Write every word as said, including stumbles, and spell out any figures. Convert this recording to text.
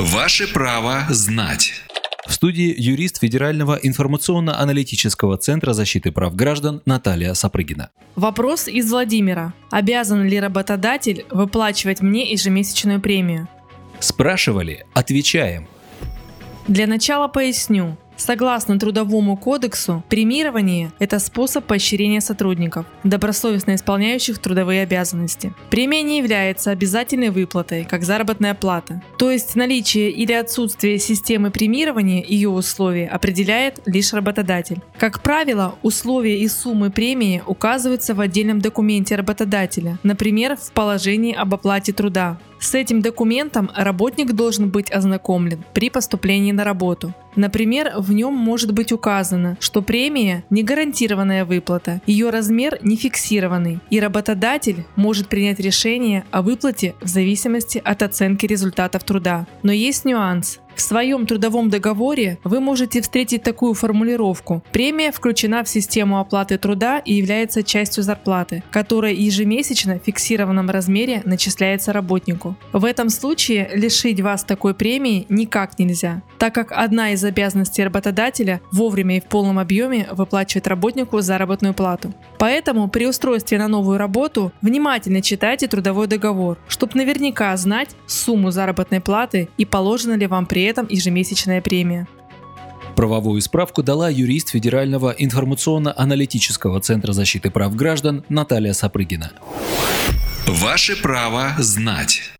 Ваше право знать. В студии юрист Федерального информационно-аналитического центра защиты прав граждан Наталья Сапрыгина. Вопрос из Владимира. Обязан ли работодатель выплачивать мне ежемесячную премию? Спрашивали? Отвечаем. Для начала поясню. Согласно Трудовому кодексу, премирование – это способ поощрения сотрудников, добросовестно исполняющих трудовые обязанности. Премия не является обязательной выплатой, как заработная плата. То есть наличие или отсутствие системы премирования и ее условия определяет лишь работодатель. Как правило, условия и суммы премии указываются в отдельном документе работодателя, например, в положении об оплате труда. С этим документом работник должен быть ознакомлен при поступлении на работу. Например, в нем может быть указано, что премия – не гарантированная выплата, ее размер не фиксированный, и работодатель может принять решение о выплате в зависимости от оценки результатов труда. Но есть нюанс. В своем трудовом договоре вы можете встретить такую формулировку: премия включена в систему оплаты труда и является частью зарплаты, которая ежемесячно в фиксированном размере начисляется работнику. В этом случае лишить вас такой премии никак нельзя, так как одна из обязанностей работодателя вовремя и в полном объеме выплачивать работнику заработную плату. Поэтому при устройстве на новую работу внимательно читайте трудовой договор, чтобы наверняка знать сумму заработной платы и положена ли вам при этом ежемесячная премия. Правовую справку дала юрист Федерального информационно-аналитического центра защиты прав граждан Наталья Сапрыгина. Ваше право знать.